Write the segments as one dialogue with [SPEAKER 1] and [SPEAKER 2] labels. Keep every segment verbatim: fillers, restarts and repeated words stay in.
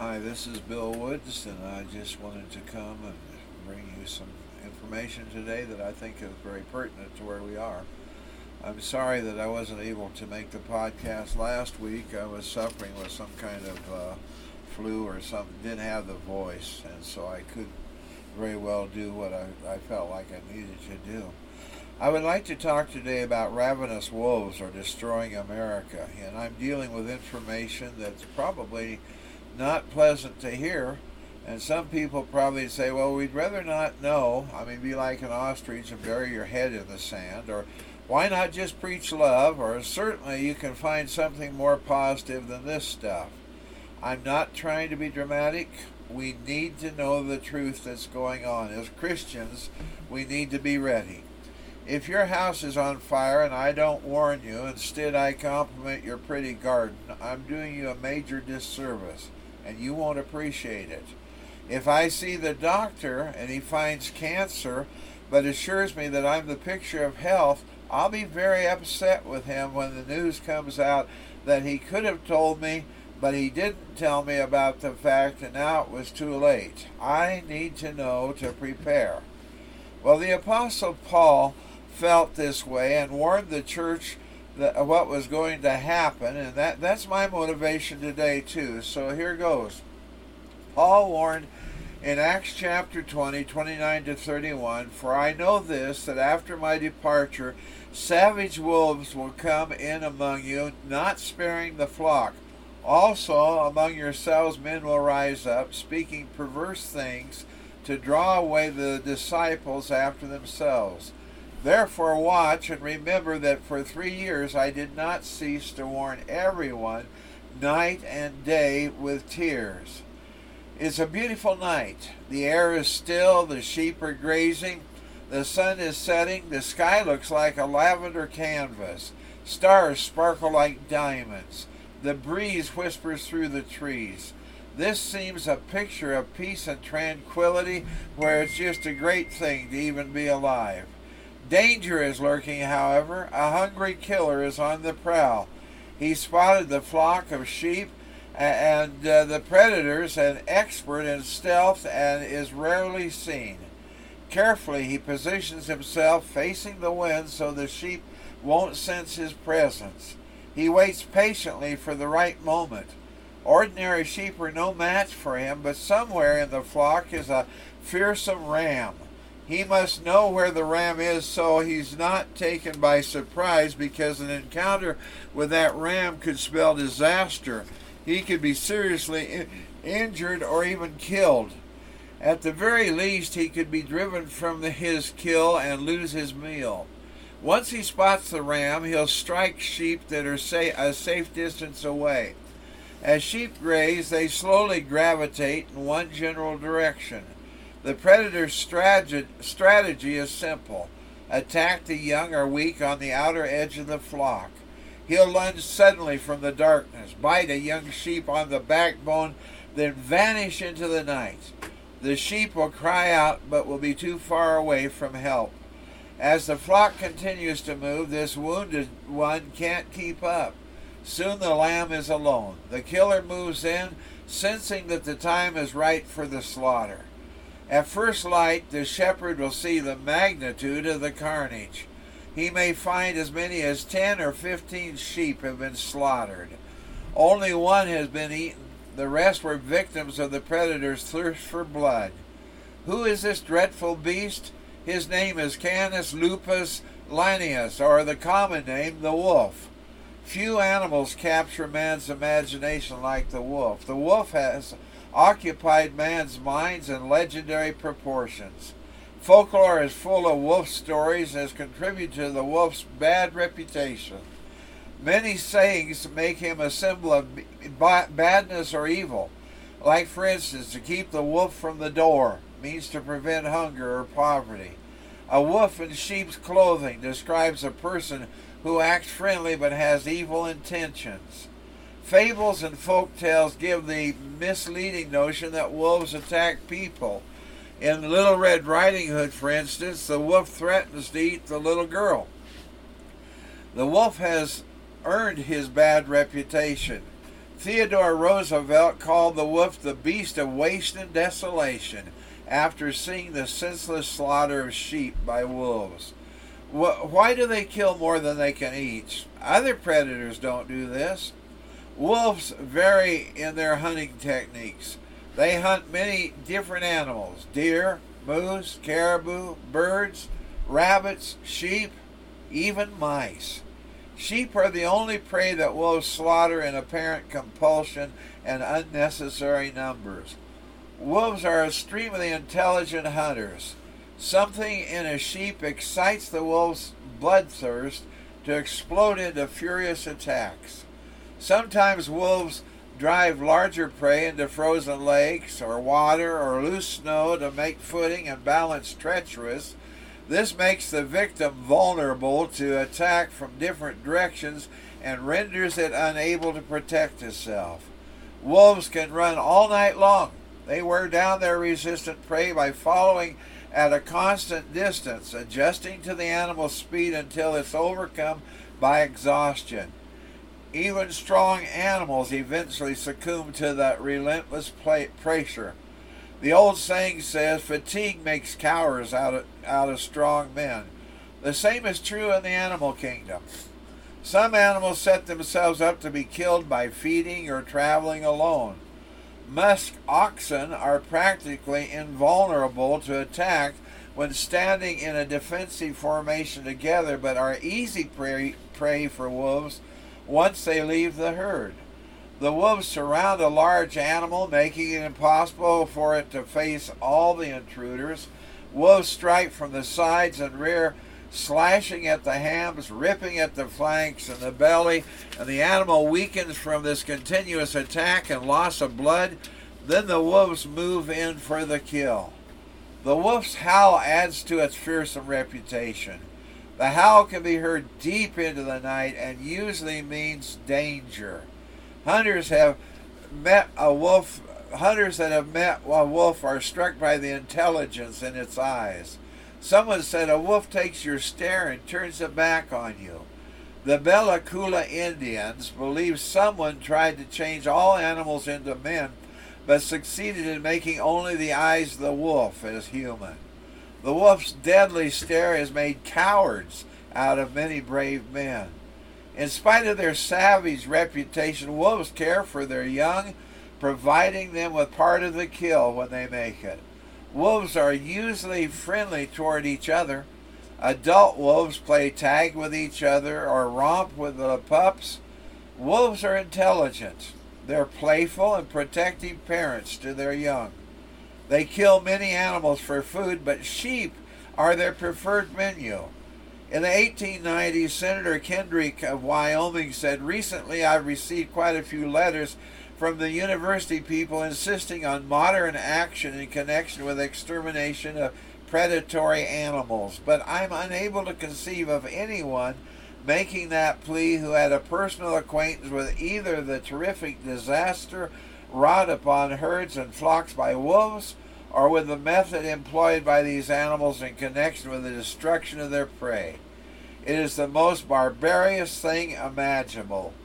[SPEAKER 1] Hi, this is Bill Woods, and I just wanted to come and bring you some information today that I think is very pertinent to where we are. I'm sorry that I wasn't able to make the podcast last week. I was suffering with some kind of uh, flu or something, didn't have the voice, and so I couldn't very well do what I, I felt like I needed to do. I would like to talk today about ravenous wolves are destroying America, and I'm dealing with information that's probably not pleasant to hear, and some people probably say, well, we'd rather not know. I mean, be like an ostrich and bury your head in the sand, or why not just preach love, or certainly you can find something more positive than this stuff. I'm not trying to be dramatic. We need to know the truth that's going on. As Christians, we need to be ready. If your house is on fire and I don't warn you, instead I compliment your pretty garden, I'm doing you a major disservice, and you won't appreciate it. If I see the doctor and he finds cancer but assures me that I'm the picture of health, I'll be very upset with him when the news comes out that he could have told me, but he didn't tell me about the fact, and now it was too late. I need to know to prepare. Well, the Apostle Paul felt this way and warned the church that what was going to happen, and that, that's my motivation today too. So here goes. Paul warned in Acts chapter twenty, twenty-nine to thirty-one, "For I know this, that after my departure savage wolves will come in among you, not sparing the flock. Also among yourselves men will rise up, speaking perverse things, to draw away the disciples after themselves. Therefore watch and remember that for three years I did not cease to warn everyone night and day with tears." It's a beautiful night. The air is still, the sheep are grazing, the sun is setting, the sky looks like a lavender canvas, stars sparkle like diamonds, the breeze whispers through the trees. This seems a picture of peace and tranquility, where it's just a great thing to even be alive. Danger is lurking, however. A hungry killer is on the prowl. He spotted the flock of sheep, and uh, the predator is an expert in stealth and is rarely seen. Carefully, he positions himself facing the wind so the sheep won't sense his presence. He waits patiently for the right moment. Ordinary sheep are no match for him, but somewhere in the flock is a fearsome ram. He must know where the ram is so he's not taken by surprise, because an encounter with that ram could spell disaster. He could be seriously in- injured or even killed. At the very least, he could be driven from the, his kill and lose his meal. Once he spots the ram, he'll strike sheep that are say, a safe distance away. As sheep graze, they slowly gravitate in one general direction. The predator's strategy is simple. Attack the young or weak on the outer edge of the flock. He'll lunge suddenly from the darkness, bite a young sheep on the backbone, then vanish into the night. The sheep will cry out, but will be too far away from help. As the flock continues to move, this wounded one can't keep up. Soon the lamb is alone. The killer moves in, sensing that the time is right for the slaughter. At first light, the shepherd will see the magnitude of the carnage. He may find as many as ten or fifteen sheep have been slaughtered. Only one has been eaten. The rest were victims of the predator's thirst for blood. Who is this dreadful beast? His name is Canis lupus lanius, or the common name, the wolf. Few animals capture man's imagination like the wolf. The wolf has occupied man's minds in legendary proportions. Folklore is full of wolf stories and has contributed to the wolf's bad reputation. Many sayings make him a symbol of badness or evil. Like, for instance, to keep the wolf from the door means to prevent hunger or poverty. A wolf in sheep's clothing describes a person who acts friendly but has evil intentions. Fables and folk tales give the misleading notion that wolves attack people. In Little Red Riding Hood, for instance, the wolf threatens to eat the little girl. The wolf has earned his bad reputation. Theodore Roosevelt called the wolf the beast of waste and desolation after seeing the senseless slaughter of sheep by wolves. Why do they kill more than they can eat? Other predators don't do this. Wolves vary in their hunting techniques. They hunt many different animals: deer, moose, caribou, birds, rabbits, sheep, even mice. Sheep are the only prey that wolves slaughter in apparent compulsion and unnecessary numbers. Wolves are extremely intelligent hunters. Something in a sheep excites the wolf's bloodthirst to explode into furious attacks. Sometimes wolves drive larger prey into frozen lakes or water or loose snow to make footing and balance treacherous. This makes the victim vulnerable to attack from different directions and renders it unable to protect itself. Wolves can run all night long. They wear down their resistant prey by following at a constant distance, adjusting to the animal's speed until it's overcome by exhaustion. Even strong animals eventually succumb to the relentless pressure. The old saying says, fatigue makes cowards out of, out of strong men. The same is true in the animal kingdom. Some animals set themselves up to be killed by feeding or traveling alone. Musk oxen are practically invulnerable to attack when standing in a defensive formation together, but are easy prey, prey for wolves once they leave the herd. The wolves surround a large animal, making it impossible for it to face all the intruders. Wolves strike from the sides and rear, slashing at the hams, ripping at the flanks and the belly, and the animal weakens from this continuous attack and loss of blood. Then the wolves move in for the kill. The wolf's howl adds to its fearsome reputation. The howl can be heard deep into the night and usually means danger. Hunters have met a wolf. Hunters that have met a wolf are struck by the intelligence in its eyes. Someone said a wolf takes your stare and turns it back on you. The Bella Coola Indians believe someone tried to change all animals into men, but succeeded in making only the eyes of the wolf as human. The wolf's deadly stare has made cowards out of many brave men. In spite of their savage reputation, wolves care for their young, providing them with part of the kill when they make it. Wolves are usually friendly toward each other. Adult wolves play tag with each other or romp with the pups. Wolves are intelligent. They're playful and protective parents to their young. They kill many animals for food, but sheep are their preferred menu. In the eighteen nineties, Senator Kendrick of Wyoming said, "Recently I've received quite a few letters from the university people insisting on modern action in connection with extermination of predatory animals, but I'm unable to conceive of anyone making that plea who had a personal acquaintance with either the terrific disaster wrought upon herds and flocks by wolves, or with the method employed by these animals in connection with the destruction of their prey. It is the most barbarous thing imaginable.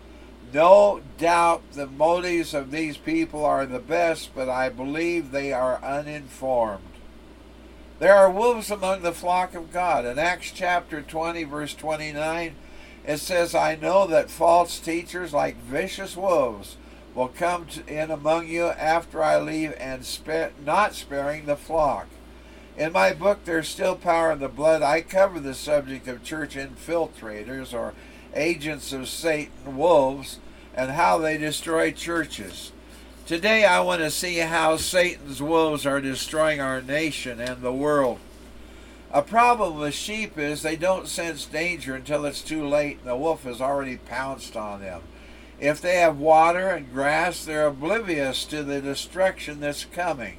[SPEAKER 1] No doubt the motives of these people are the best, but I believe they are uninformed." There are wolves among the flock of God. In Acts chapter twenty, verse twenty-nine, it says, "I know that false teachers like vicious wolves will come to, in among you after I leave, and spare, not sparing the flock." In my book, There's Still Power in the Blood, I cover the subject of church infiltrators, or agents of Satan, wolves, and how they destroy churches. Today I want to see how Satan's wolves are destroying our nation and the world. A problem with sheep is they don't sense danger until it's too late and the wolf has already pounced on them. If they have water and grass, they're oblivious to the destruction that's coming.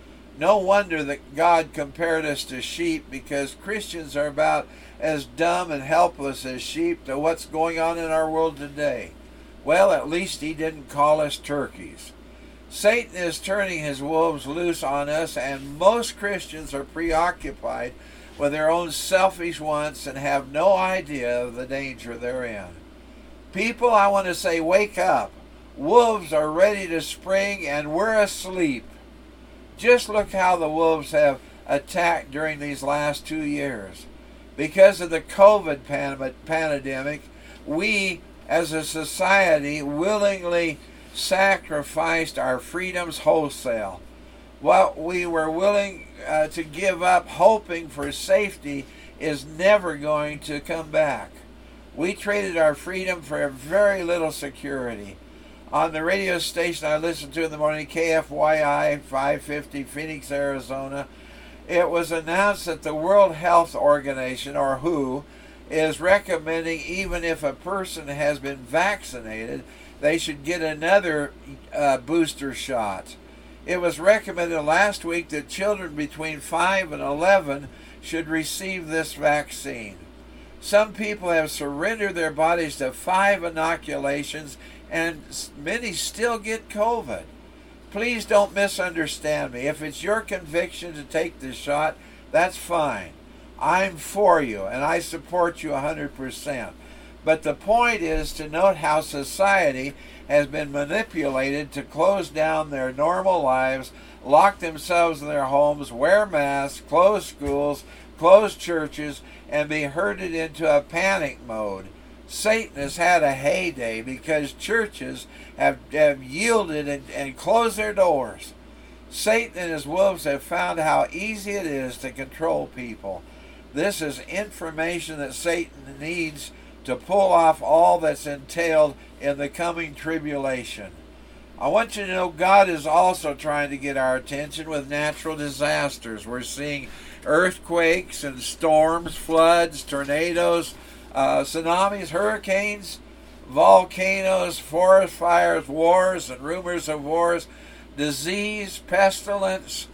[SPEAKER 1] No wonder that God compared us to sheep, because Christians are about as dumb and helpless as sheep to what's going on in our world today. Well, at least he didn't call us turkeys. Satan is turning his wolves loose on us, and most Christians are preoccupied with their own selfish wants and have no idea of the danger they're in. People, I want to say, wake up. Wolves are ready to spring, and we're asleep. Just look how the wolves have attacked during these last two years. Because of the COVID pandemic, we as a society willingly sacrificed our freedoms wholesale. What we were willing uh, to give up hoping for safety is never going to come back. We traded our freedom for very little security. On the radio station I listened to in the morning, K F Y I five fifty, Phoenix, Arizona, it was announced that the World Health Organization, or W H O, is recommending even if a person has been vaccinated, they should get another uh, booster shot. It was recommended last week that children between five and eleven should receive this vaccine. Some people have surrendered their bodies to five inoculations, and many still get COVID. Please don't misunderstand me. If it's your conviction to take the shot, that's fine. I'm for you, and I support you one hundred percent. But the point is to note how society has been manipulated to close down their normal lives, lock themselves in their homes, wear masks, close schools, close churches, and be herded into a panic mode. Satan has had a heyday because churches have, have yielded and, and closed their doors. Satan and his wolves have found how easy it is to control people. This is information that Satan needs to pull off all that's entailed in the coming tribulation. I want you to know God is also trying to get our attention with natural disasters. We're seeing earthquakes and storms, floods, tornadoes, uh, tsunamis, hurricanes, volcanoes, forest fires, wars and rumors of wars, disease, pestilence,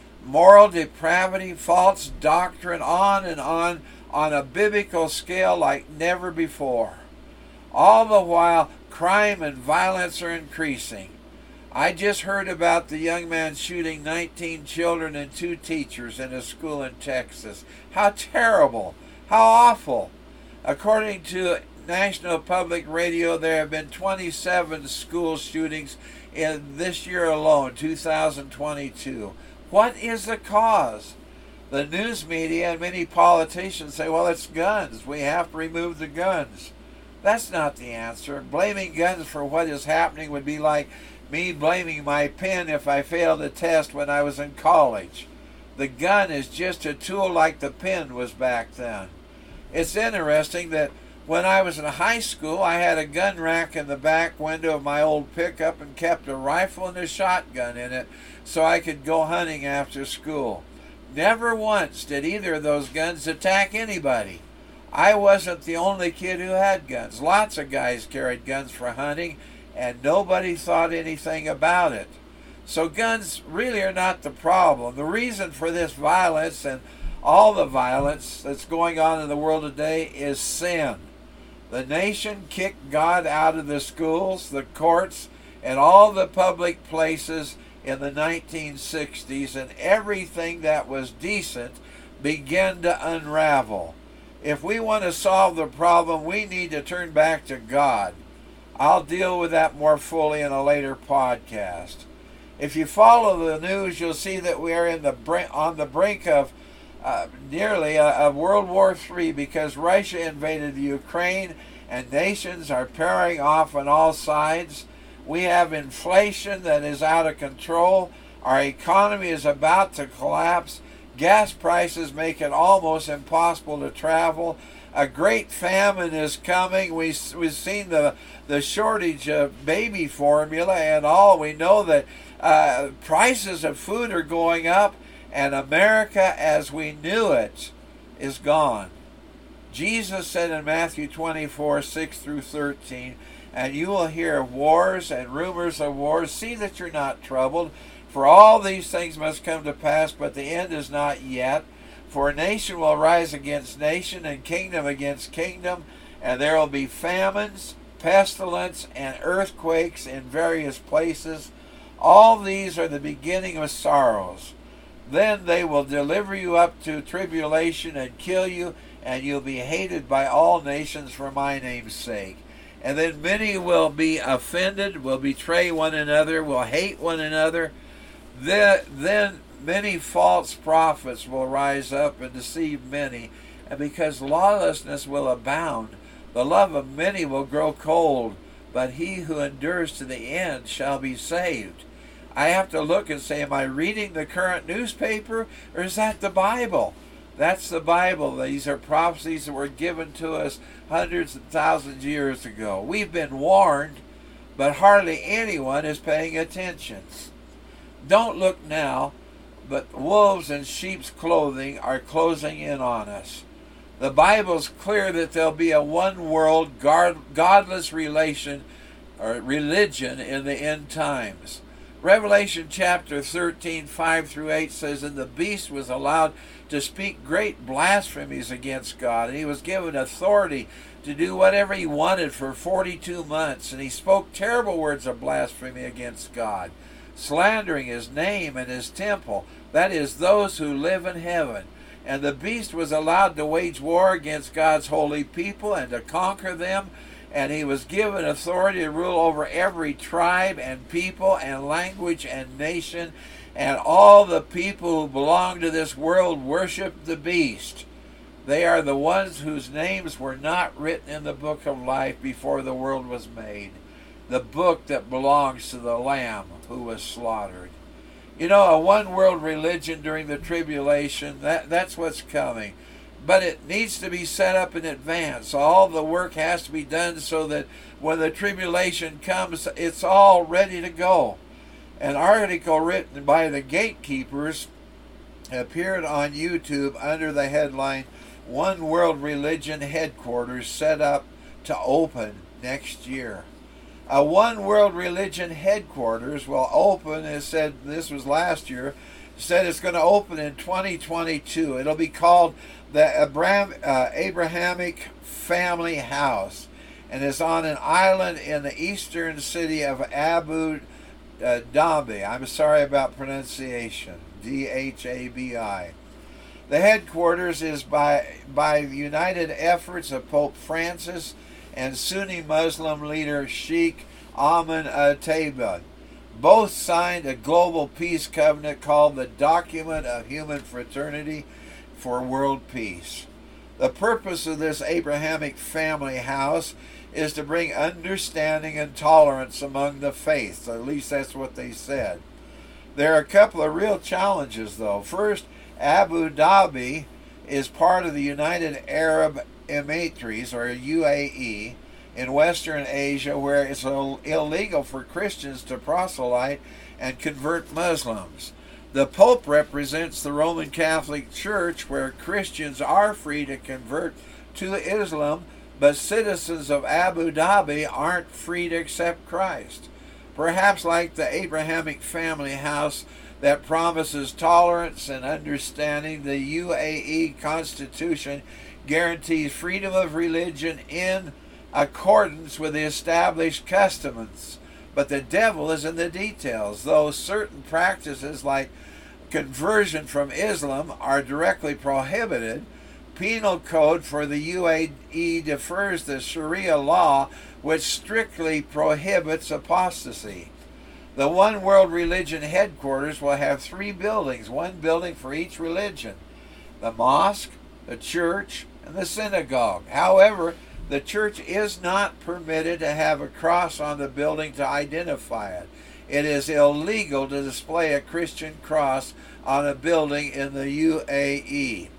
[SPEAKER 1] moral depravity, false doctrine, on and on, on a biblical scale like never before. All the while, crime and violence are increasing. I just heard about the young man shooting nineteen children and two teachers in a school in Texas. How terrible! How awful! According to National Public Radio, there have been twenty-seven school shootings in this year alone, two thousand twenty-two. What is the cause? The news media and many politicians say, well, it's guns. We have to remove the guns. That's not the answer. Blaming guns for what is happening would be like me blaming my pen if I failed a test when I was in college. The gun is just a tool like the pen was back then. It's interesting that when I was in high school, I had a gun rack in the back window of my old pickup and kept a rifle and a shotgun in it so I could go hunting after school. Never once did either of those guns attack anybody. I wasn't the only kid who had guns. Lots of guys carried guns for hunting, and nobody thought anything about it. So guns really are not the problem. The reason for this violence and all the violence that's going on in the world today is sin. The nation kicked God out of the schools, the courts, and all the public places in the nineteen sixties, and everything that was decent began to unravel. If we want to solve the problem, we need to turn back to God. I'll deal with that more fully in a later podcast. If you follow the news, you'll see that we are in the brink, on the brink of uh, nearly a, a World War Three because Russia invaded the Ukraine and nations are pairing off on all sides. We have inflation that is out of control. Our economy is about to collapse. Gas prices make it almost impossible to travel. A great famine is coming. We, we've seen the, the shortage of baby formula and all. We know that uh, prices of food are going up, and America as we knew it is gone. Jesus said in Matthew twenty-four, six through thirteen, and you will hear of wars and rumors of wars. See that you're not troubled, for all these things must come to pass, but the end is not yet. For nation will rise against nation, and kingdom against kingdom, and there will be famines, pestilence, and earthquakes in various places. All these are the beginning of sorrows. Then they will deliver you up to tribulation and kill you, and you'll be hated by all nations for my name's sake. And then many will be offended, will betray one another, will hate one another. Then many false prophets will rise up and deceive many. And because lawlessness will abound, the love of many will grow cold. But he who endures to the end shall be saved. I have to look and say, am I reading the current newspaper, or is that the Bible? That's the Bible. These are prophecies that were given to us hundreds of thousands of years ago. We've been warned, but hardly anyone is paying attention. Don't look now, but wolves in sheep's clothing are closing in on us. The Bible's clear that there'll be a one-world, godless relation or religion in the end times. Revelation chapter thirteen, five through eight says, and the beast was allowed to speak great blasphemies against God, and he was given authority to do whatever he wanted for forty-two months, and he spoke terrible words of blasphemy against God, slandering his name and his temple, that is, those who live in heaven. And the beast was allowed to wage war against God's holy people and to conquer them, and he was given authority to rule over every tribe and people and language and nation, and all the people who belong to this world worship the beast. They are the ones whose names were not written in the book of life before the world was made, the book that belongs to the Lamb who was slaughtered. You know, a one-world religion during the tribulation, that, that's what's coming. But it needs to be set up in advance. All the work has to be done so that when the tribulation comes, it's all ready to go. An article written by the Gatekeepers appeared on YouTube under the headline, One World Religion Headquarters Set Up to Open Next Year. A One World Religion Headquarters will open, it said, this was last year, said it's going to open in twenty twenty-two. It'll be called the Abraham, uh, Abrahamic Family House, and is on an island in the eastern city of Abu uh, Dhabi. I'm sorry about pronunciation, D H A B I. The headquarters is by, by the united efforts of Pope Francis and Sunni Muslim leader Sheikh Ahmed Al-Tayeb. Both signed a global peace covenant called the Document of Human Fraternity for World Peace. The purpose of this Abrahamic family house is to bring understanding and tolerance among the faiths. At least that's what they said. There are a couple of real challenges, though. First, Abu Dhabi is part of the United Arab Emirates, or U A E, in Western Asia, where it's illegal for Christians to proselyte and convert Muslims. The Pope represents the Roman Catholic Church, where Christians are free to convert to Islam, but citizens of Abu Dhabi aren't free to accept Christ. Perhaps like the Abrahamic family house that promises tolerance and understanding, the U A E Constitution guarantees freedom of religion in accordance with the established customs. But the devil is in the details. Though certain practices like conversion from Islam are directly prohibited, penal code for the U A E defers the Sharia law, which strictly prohibits apostasy. The One World Religion headquarters will have three buildings, one building for each religion: the mosque, the church, and the synagogue. However, the church is not permitted to have a cross on the building to identify it. It is illegal to display a Christian cross on a building in the U A E.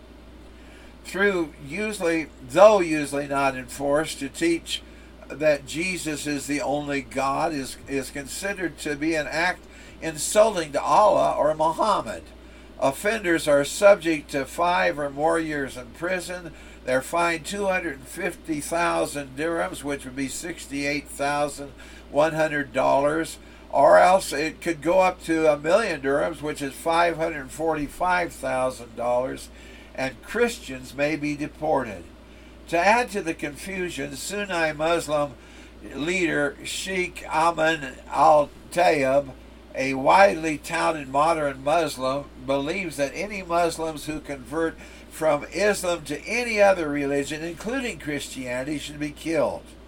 [SPEAKER 1] Through usually, though usually not enforced, to teach that Jesus is the only God is, is considered to be an act insulting to Allah or Muhammad. Offenders are subject to five or more years in prison. They're fined two hundred fifty thousand dirhams, which would be sixty-eight thousand one hundred dollars, or else it could go up to a million dirhams, which is five hundred forty-five thousand dollars, and Christians may be deported. To add to the confusion, Sunni Muslim leader Sheikh Ahmed Al-Tayeb, a widely touted modern Muslim, believes that any Muslims who convert from Islam to any other religion, including Christianity, should be killed.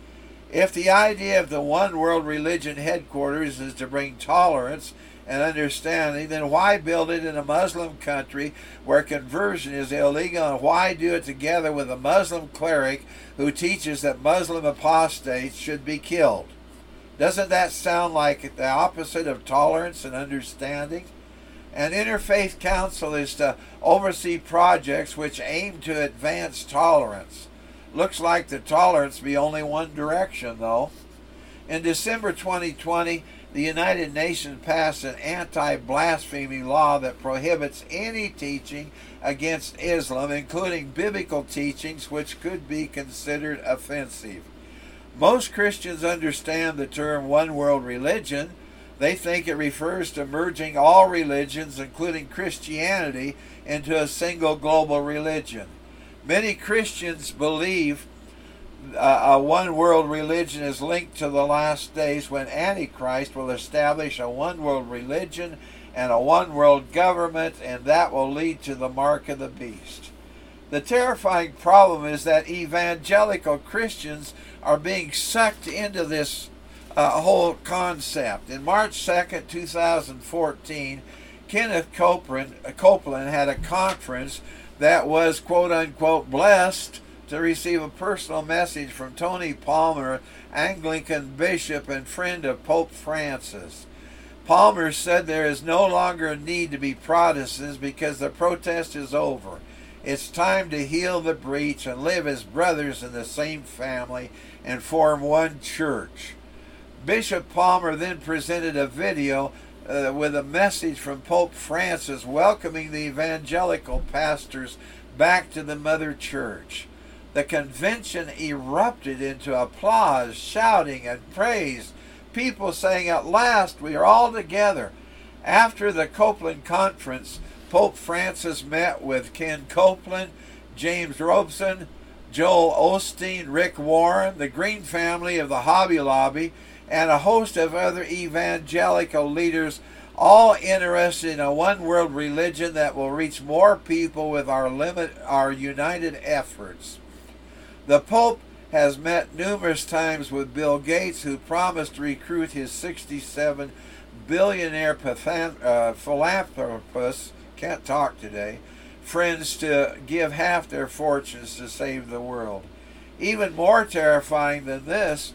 [SPEAKER 1] If the idea of the one world religion headquarters is to bring tolerance and understanding, then why build it in a Muslim country where conversion is illegal, and why do it together with a Muslim cleric who teaches that Muslim apostates should be killed? Doesn't that sound like the opposite of tolerance and understanding? An interfaith council is to oversee projects which aim to advance tolerance. Looks like the tolerance be only one direction, though. In December twenty twenty, the United Nations passed an anti-blasphemy law that prohibits any teaching against Islam, including biblical teachings which could be considered offensive. Most Christians understand the term one world religion. They think it refers to merging all religions, including Christianity, into a single global religion. Many Christians believe Uh, a one-world religion is linked to the last days when Antichrist will establish a one-world religion and a one-world government, and that will lead to the mark of the beast. The terrifying problem is that evangelical Christians are being sucked into this uh, whole concept. In March second, two thousand fourteen, Kenneth Copeland, Copeland had a conference that was, quote-unquote, blessed to receive a personal message from Tony Palmer, Anglican bishop and friend of Pope Francis. Palmer said there is no longer a need to be Protestants because the protest is over. It's time to heal the breach and live as brothers in the same family and form one church. Bishop Palmer then presented a video uh, with a message from Pope Francis welcoming the evangelical pastors back to the Mother Church. The convention erupted into applause, shouting, and praise. People saying, "At last, we are all together." After the Copeland Conference, Pope Francis met with Ken Copeland, James Robson, Joel Osteen, Rick Warren, the Green family of the Hobby Lobby, and a host of other evangelical leaders, all interested in a one-world religion that will reach more people with our limit, our united efforts. The Pope has met numerous times with Bill Gates, who promised to recruit his sixty-seven billionaire uh, philanthropist, can't talk today, friends to give half their fortunes to save the world. Even more terrifying than this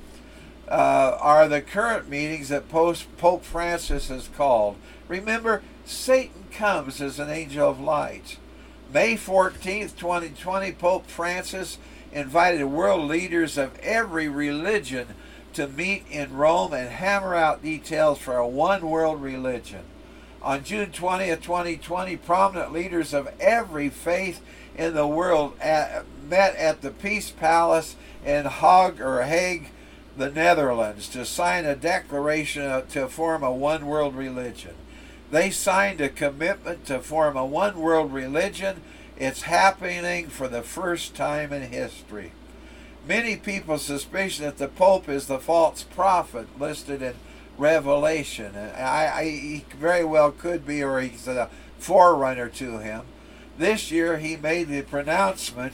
[SPEAKER 1] uh, are the current meetings that Pope Francis has called. Remember, Satan comes as an angel of light. May fourteenth, twenty twenty, Pope Francis invited world leaders of every religion to meet in Rome and hammer out details for a one-world religion. On June twentieth, twenty twenty, prominent leaders of every faith in the world at, met at the Peace Palace in Hague, or Hague, the Netherlands, to sign a declaration to form a one-world religion. They signed a commitment to form a one-world religion. It's happening for the first time in history. Many people suspicion that the Pope is the false prophet listed in Revelation. I, I, he very well could be, or he's a forerunner to him. This year he made the pronouncement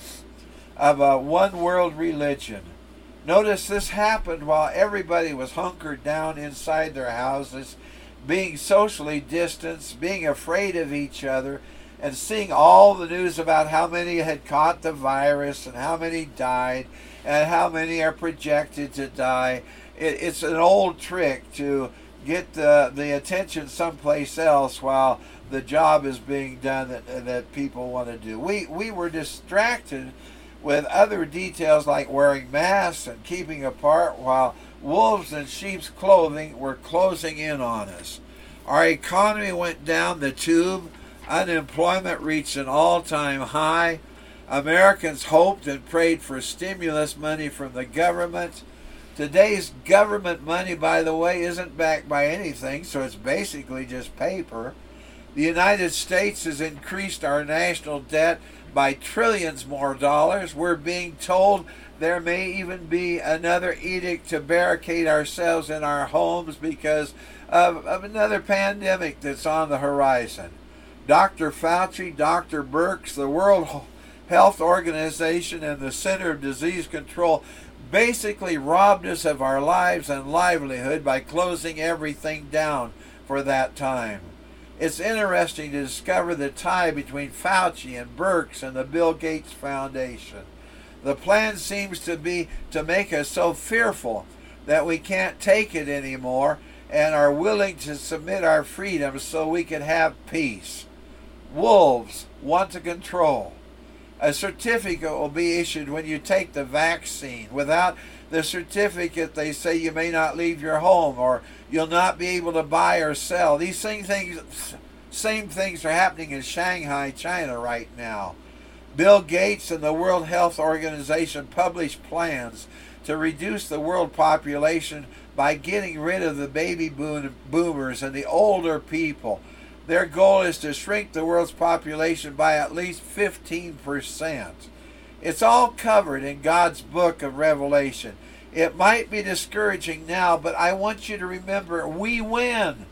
[SPEAKER 1] of a one-world religion. Notice this happened while everybody was hunkered down inside their houses, being socially distanced, being afraid of each other, and seeing all the news about how many had caught the virus and how many died and how many are projected to die. It, it's an old trick to get the, the attention someplace else while the job is being done that, that people want to do. We, we were distracted with other details like wearing masks and keeping apart while wolves in sheep's clothing were closing in on us. Our economy went down the tube. Unemployment reached an all-time high. Americans hoped and prayed for stimulus money from the government. Today's government money, by the way, isn't backed by anything, so it's basically just paper. The United States has increased our national debt by trillions more dollars. We're being told there may even be another edict to barricade ourselves in our homes because of, of another pandemic that's on the horizon. Doctor Fauci, Doctor Birx, the World Health Organization, and the Center of Disease Control basically robbed us of our lives and livelihood by closing everything down for that time. It's interesting to discover the tie between Fauci and Birx and the Bill Gates Foundation. The plan seems to be to make us so fearful that we can't take it anymore and are willing to submit our freedoms so we can have peace. Wolves want to control. A certificate will be issued when you take the vaccine. Without the certificate, they say you may not leave your home or you'll not be able to buy or sell. These same things, same things are happening in Shanghai, China right now. Bill Gates and the World Health Organization published plans to reduce the world population by getting rid of the baby boomers and the older people. Their goal is to shrink the world's population by at least fifteen percent. It's all covered in God's book of Revelation. It might be discouraging now, but I want you to remember, we win.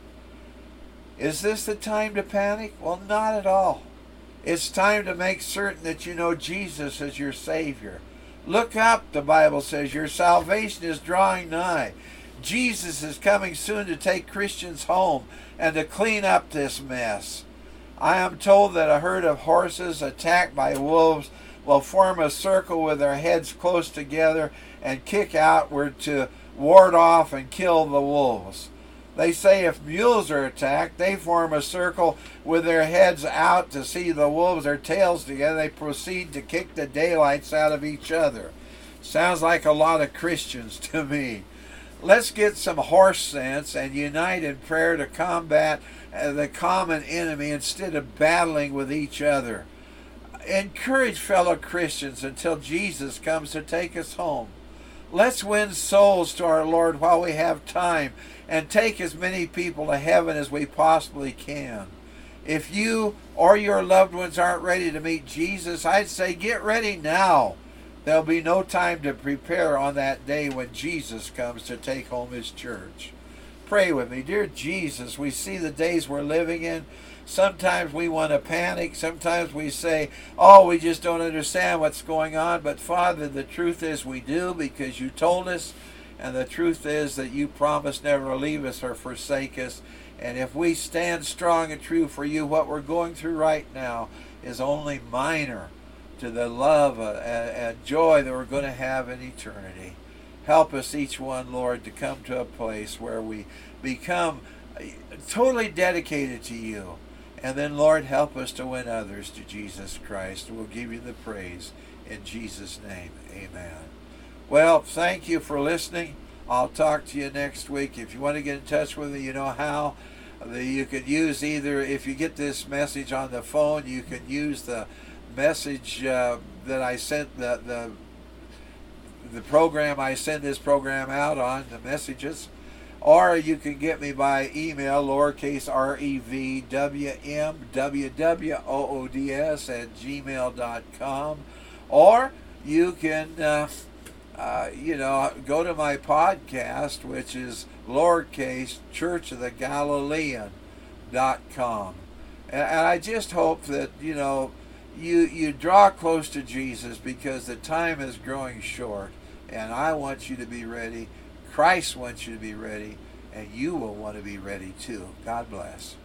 [SPEAKER 1] Is this the time to panic? Well, not at all. It's time to make certain that you know Jesus as your Savior. Look up, the Bible says, your salvation is drawing nigh. Jesus is coming soon to take Christians home and to clean up this mess. I am told that a herd of horses attacked by wolves will form a circle with their heads close together and kick outward to ward off and kill the wolves. They say if mules are attacked, they form a circle with their heads out to see the wolves, their tails together. They proceed to kick the daylights out of each other. Sounds like a lot of Christians to me. Let's get some horse sense and unite in prayer to combat the common enemy instead of battling with each other. Encourage fellow Christians until Jesus comes to take us home. Let's win souls to our Lord while we have time and take as many people to heaven as we possibly can. If you or your loved ones aren't ready to meet Jesus, I'd say get ready now. There'll be no time to prepare on that day when Jesus comes to take home his church. Pray with me. Dear Jesus, we see the days we're living in. Sometimes we want to panic. Sometimes we say, oh, we just don't understand what's going on. But Father, the truth is we do, because you told us. And the truth is that you promised never to leave us or forsake us. And if we stand strong and true for you, what we're going through right now is only minor to the love and joy that we're going to have in eternity. Help us each one, Lord, to come to a place where we become totally dedicated to you. And then, Lord, help us to win others to Jesus Christ. We'll give you the praise in Jesus' name. Amen. Well, thank you for listening. I'll talk to you next week. If you want to get in touch with me, you know how. You could use either, if you get this message on the phone, you can use the message uh, that I sent, the, the the program I send this program out on, the messages. Or you can get me by email, lowercase r e v w m w w o o d s at gmail dot com. Or you can, uh, uh, you know, go to my podcast, which is lowercase church of the Galilean dot com. And, and I just hope that, you know, you, you draw close to Jesus, because the time is growing short. And I want you to be ready. Christ wants you to be ready, and you will want to be ready too. God bless.